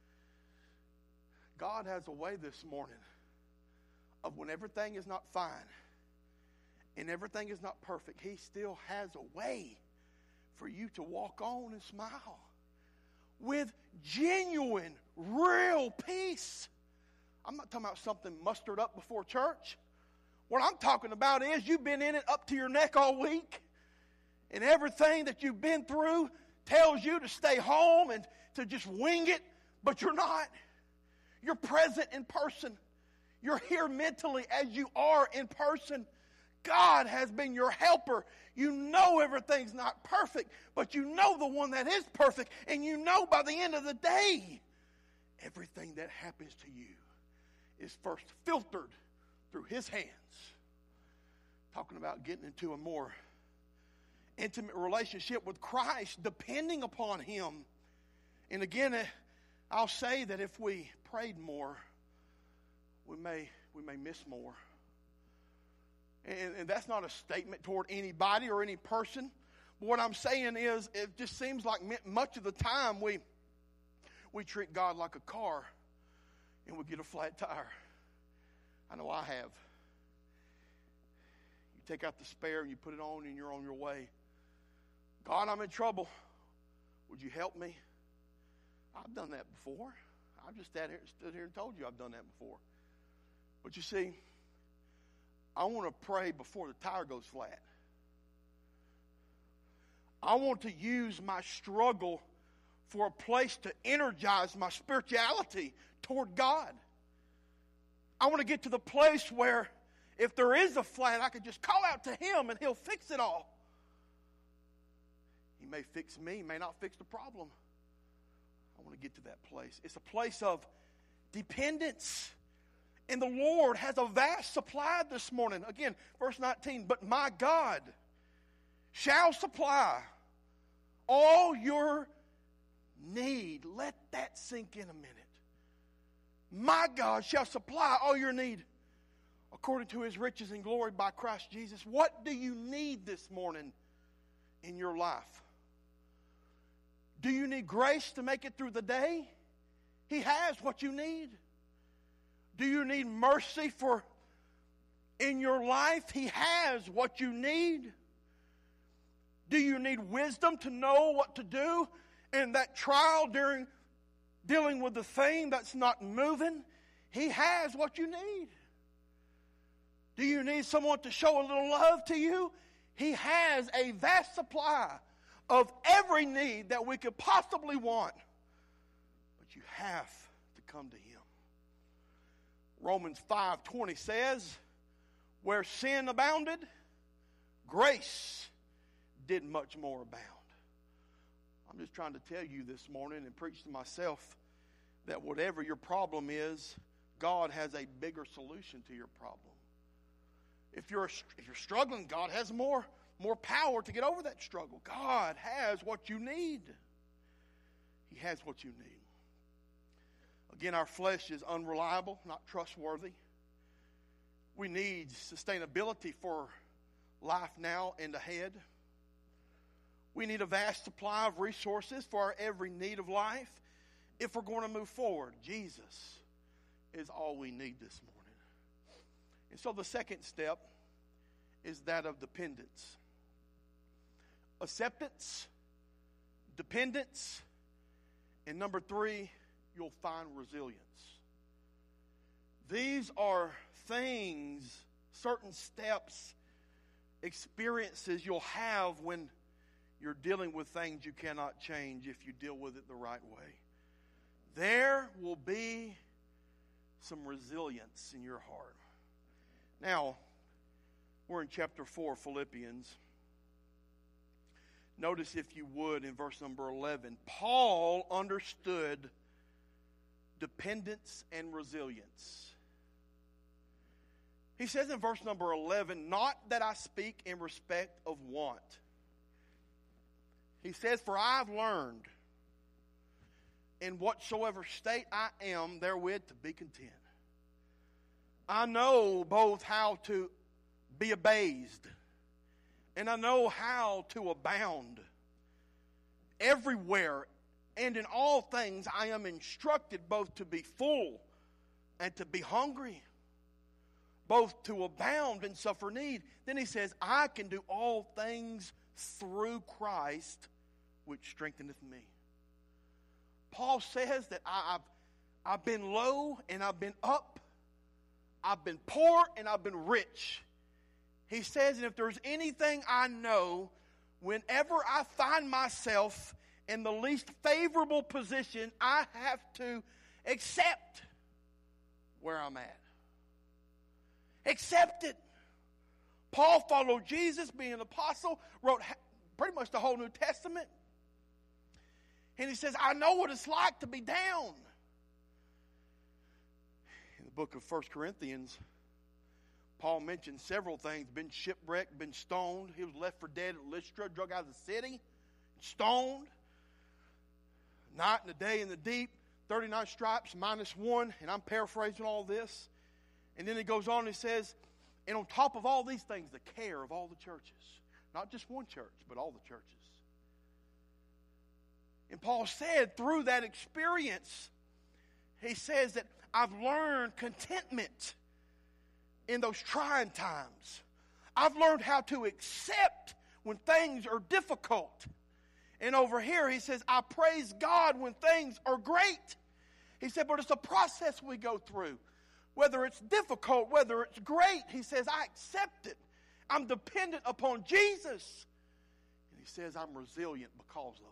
S2: God has a way this morning of when everything is not fine and everything is not perfect, He still has a way for you to walk on and smile with genuine, real peace. I'm not talking about something mustered up before church. What I'm talking about is you've been in it up to your neck all week, and everything that you've been through tells you to stay home and to just wing it, but you're not. You're present in person. You're here mentally as you are in person. God has been your helper. You know everything's not perfect, but you know the one that is perfect, and you know by the end of the day, everything that happens to you is first filtered through His hands. Talking about getting into a more intimate relationship with Christ, depending upon Him. And again, I'll say that if we prayed more, we may miss more. And that's not a statement toward anybody or any person. But what I'm saying is, it just seems like much of the time we treat God like a car and we get a flat tire. I know I have. You take out the spare and you put it on and you're on your way. God, I'm in trouble. Would you help me? I've done that before. I've just stood here and told you I've done that before. But you see, I want to pray before the tire goes flat. I want to use my struggle for a place to energize my spirituality toward God. I want to get to the place where if there is a flat, I can just call out to Him and He'll fix it all. He may fix me, He may not fix the problem. I want to get to that place. It's a place of dependence. And the Lord has a vast supply this morning. Again, verse 19, but my God shall supply all your need. Let that sink in a minute. My God shall supply all your need according to His riches and glory by Christ Jesus. What do you need this morning in your life? Do you need grace to make it through the day? He has what you need. Do you need mercy in your life? He has what you need. Do you need wisdom to know what to do in that trial during dealing with the thing that's not moving? He has what you need. Do you need someone to show a little love to you? He has a vast supply of every need that we could possibly want. But you have to come to Him. Romans 5:20 says, where sin abounded, grace did much more abound. I'm just trying to tell you this morning and preach to myself that whatever your problem is, God has a bigger solution to your problem. If you're struggling, God has more power to get over that struggle. God has what you need. He has what you need. Again, our flesh is unreliable, not trustworthy. We need sustainability for life now and ahead. We need a vast supply of resources for our every need of life if we're going to move forward. Jesus is all we need this morning. And so the second step is that of dependence. Acceptance, dependence, and number 3, you'll find resilience. These are things, certain steps, experiences you'll have when you're dealing with things you cannot change if you deal with it the right way. There will be some resilience in your heart. Now, we're in chapter 4 of Philippians. Notice, if you would, in verse number 11, Paul understood dependence and resilience. He says in verse number 11, not that I speak in respect of want. He says, for I have learned in whatsoever state I am therewith to be content. I know both how to be abased, and I know how to abound. Everywhere and in all things I am instructed both to be full and to be hungry, both to abound and suffer need. Then he says, I can do all things through Christ, which strengtheneth me. Paul says that I've been low and I've been up. I've been poor and I've been rich. He says, and if there's anything I know, whenever I find myself in the least favorable position, I have to accept where I'm at. Accept it. Paul followed Jesus, being an apostle, wrote pretty much the whole New Testament. And he says, I know what it's like to be down. In the book of 1 Corinthians, Paul mentioned several things. Been shipwrecked, been stoned. He was left for dead at Lystra, drug out of the city, stoned. Night and a day in the deep, 39 stripes minus 1. And I'm paraphrasing all this. And then he goes on and he says, and on top of all these things, the care of all the churches. Not just one church, but all the churches. And Paul said through that experience, he says that I've learned contentment in those trying times. I've learned how to accept when things are difficult. And over here he says, I praise God when things are great. He said, but it's a process we go through. Whether it's difficult, whether it's great, he says, I accept it. I'm dependent upon Jesus. And he says, I'm resilient because of it.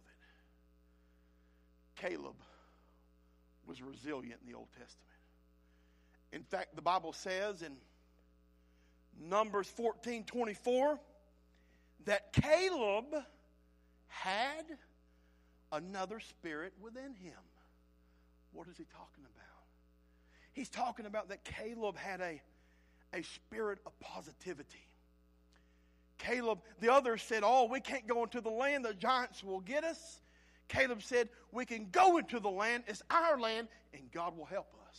S2: Caleb was resilient in the Old Testament. In fact, the Bible says in Numbers 14:24 that Caleb had another spirit within him. What is he talking about? He's talking about that Caleb had a spirit of positivity. Caleb, the others said, oh, we can't go into the land, the giants will get us. Caleb said, we can go into the land, it's our land, and God will help us.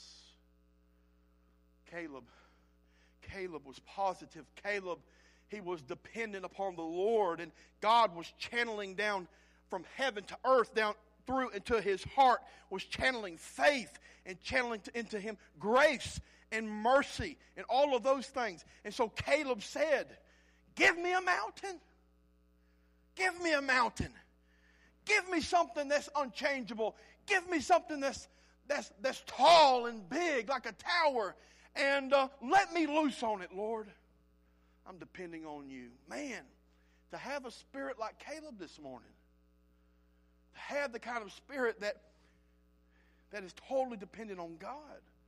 S2: Caleb was positive. Caleb, he was dependent upon the Lord, and God was channeling down from heaven to earth, down through into his heart, was channeling faith and channeling into him grace and mercy and all of those things. And so Caleb said, give me a mountain. Give me a mountain. Give me something that's unchangeable. Give me something that's tall and big like a tower. And let me loose on it, Lord. I'm depending on you. Man, to have a spirit like Caleb this morning, to have the kind of spirit that is totally dependent on God,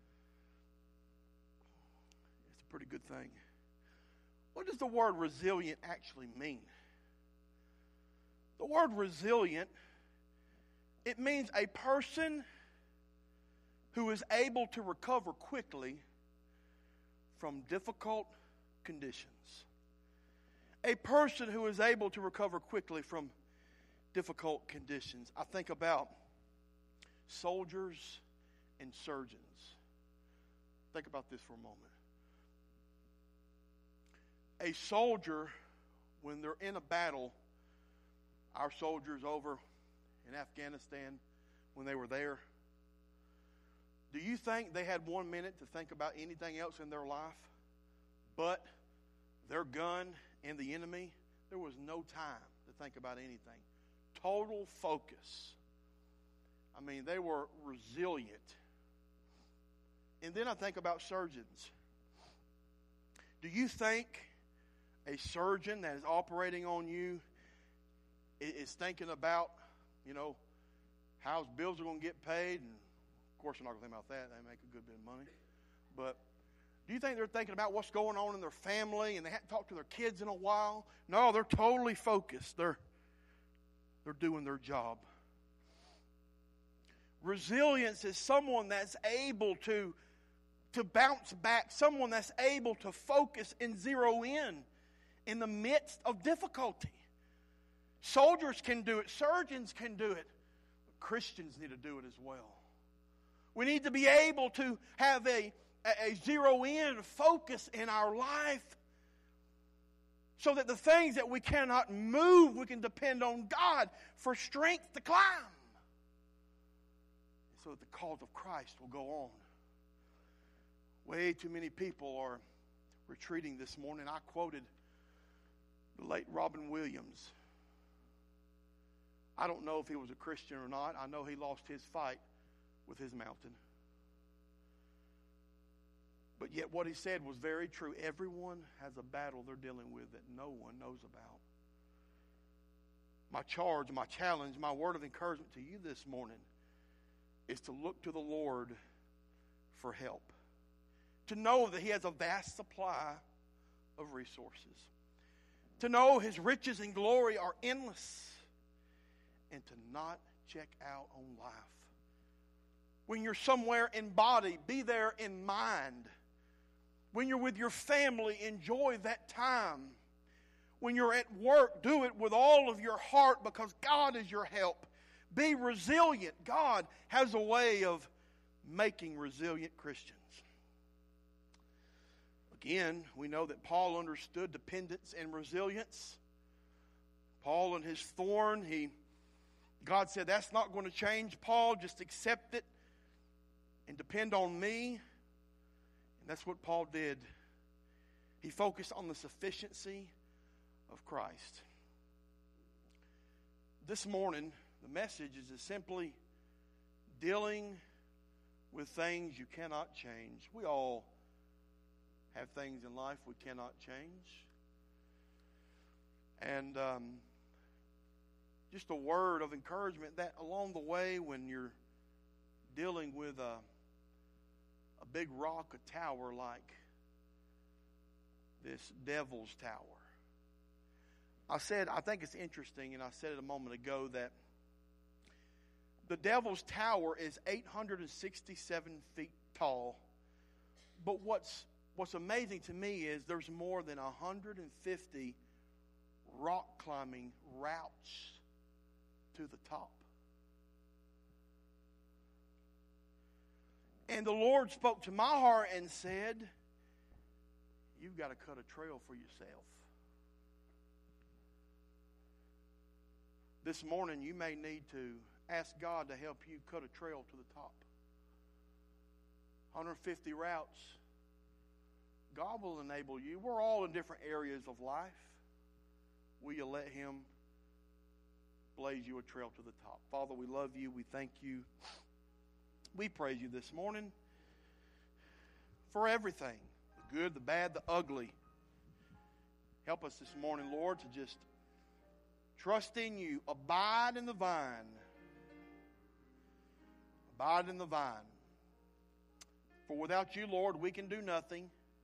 S2: it's a pretty good thing. What does the word resilient actually mean? The word resilient, it means a person who is able to recover quickly from difficult conditions. A person who is able to recover quickly from difficult conditions. I think about soldiers and surgeons. Think about this for a moment. A soldier, when they're in a battle, our soldiers over in Afghanistan, when they were there, do you think they had 1 minute to think about anything else in their life but their gun and the enemy, there was no time to think about anything. Total focus. I mean, they were resilient. And then I think about surgeons. Do you think a surgeon that is operating on you is thinking about, how his bills are going to get paid? And of course, they're not going to think about that. They make a good bit of money. But do you think they're thinking about what's going on in their family and they haven't talked to their kids in a while? No, they're totally focused. They're doing their job. Resilience is someone that's able to bounce back, someone that's able to focus and zero in the midst of difficulty. Soldiers can do it, surgeons can do it, but Christians need to do it as well. We need to be able to have a zero-in focus in our life so that the things that we cannot move, we can depend on God for strength to climb. So that the cause of Christ will go on. Way too many people are retreating this morning. I quoted the late Robin Williams. I don't know if he was a Christian or not. I know he lost his fight with his mountain. But yet what he said was very true. Everyone has a battle they're dealing with that no one knows about. My charge, my challenge, my word of encouragement to you this morning is to look to the Lord for help. To know that He has a vast supply of resources. To know His riches and glory are endless. And to not check out on life. When you're somewhere in body, be there in mind. When you're with your family, enjoy that time. When you're at work, do it with all of your heart because God is your help. Be resilient. God has a way of making resilient Christians. Again, we know that Paul understood dependence and resilience. Paul and his thorn, God said, that's not going to change, Paul. Just accept it and depend on me. And that's what Paul did. He focused on the sufficiency of Christ. This morning, the message is simply dealing with things you cannot change. We all have things in life we cannot change. And just a word of encouragement that along the way when you're dealing with a big rock, a tower like this Devil's Tower. I think it's interesting, and I said it a moment ago, that the Devil's Tower is 867 feet tall. But what's amazing to me is there's more than 150 rock climbing routes to the top. And the Lord spoke to my heart and said, you've got to cut a trail for yourself. This morning you may need to ask God to help you cut a trail to the top. 150 routes. God will enable you. We're all in different areas of life. Will you let Him blaze you a trail to the top? Father, we love you. We thank you. We praise you this morning for everything. The good, the bad, the ugly. Help us this morning, Lord, to just trust in you. Abide in the vine. Abide in the vine. For without you, Lord, we can do nothing.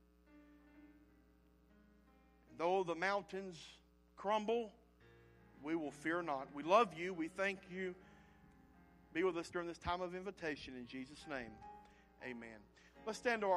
S2: Though the mountains crumble, we will fear not. We love you. We thank you. Be with us during this time of invitation. In Jesus' name, amen. Let's stand to our